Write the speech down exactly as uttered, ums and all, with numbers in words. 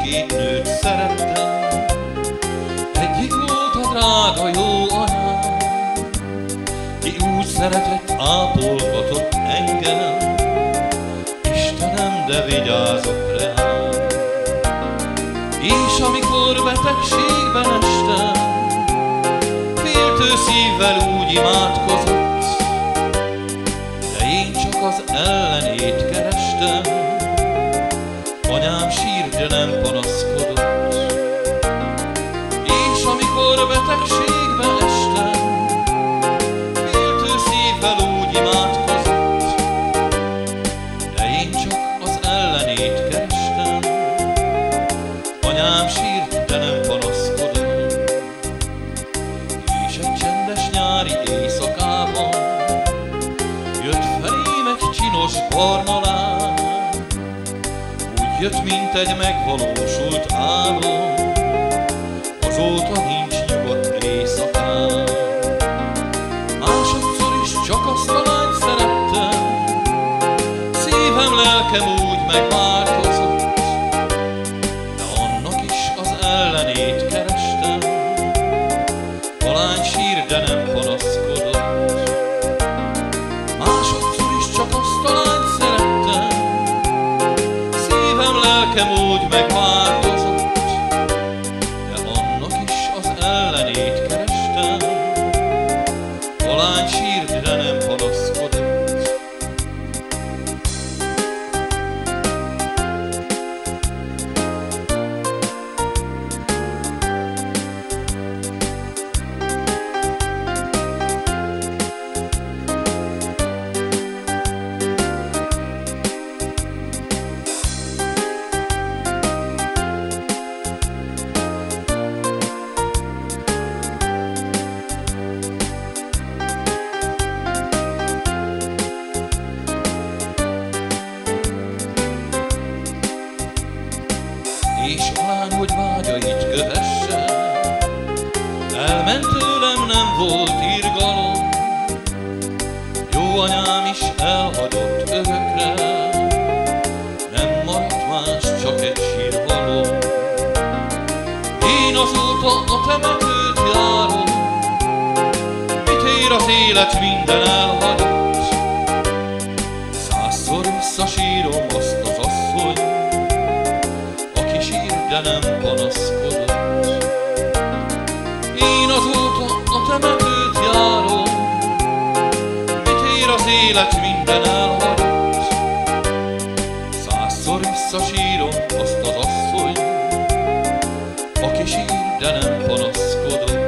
két nőt szerettem. Egyik volt a drága jó anyám, ki úgy szeretett, ápolgatott engem. Istenem, de vigyázott rám. És amikor betegségben estem, féltő szívvel úgy imádkozott, de én csak az ellenét kerestem. Anyám sírt, de nem panaszkodott. És amikor betegségbe estem, féltő szívvel úgy imádkozott, de én csak az ellenét kerestem. Anyám sírt, de nem panaszkodott. És egy csendes nyári éjszakában jött felém egy csinos barna lány. Úgy jött, mint egy megvalósult álom, azóta nincs nyugodt éjszakám. Másodszor is csak azt a lányt szerettem, szívem, lelkem úgy megváltozott, de annak is az ellenét kerestem. A lány sír, de nem panaszkodott. Másodszor is csak azt a lányt szerettem, szívem, lelkem úgy megváltozott, de annak is az ellenét kerestem. A lány sírt, de nem panaszkodott. És a lány, hogy vágyait kövesse, elment tőlem, nem volt irgalom. Jó anyám is elhagyott örökre, nem maradt más, csak egy sírhalom. Én azóta a temetőt járom, mit ér az élet, minden elhagyott. Százszor visszasírom azt az asszonyt, de nem panaszkodott. Én azóta a temetőt járom, mit ér az élet, minden elhagyott. Százszor visszasírom azt az asszonyt, aki sír, de nem panaszkodott.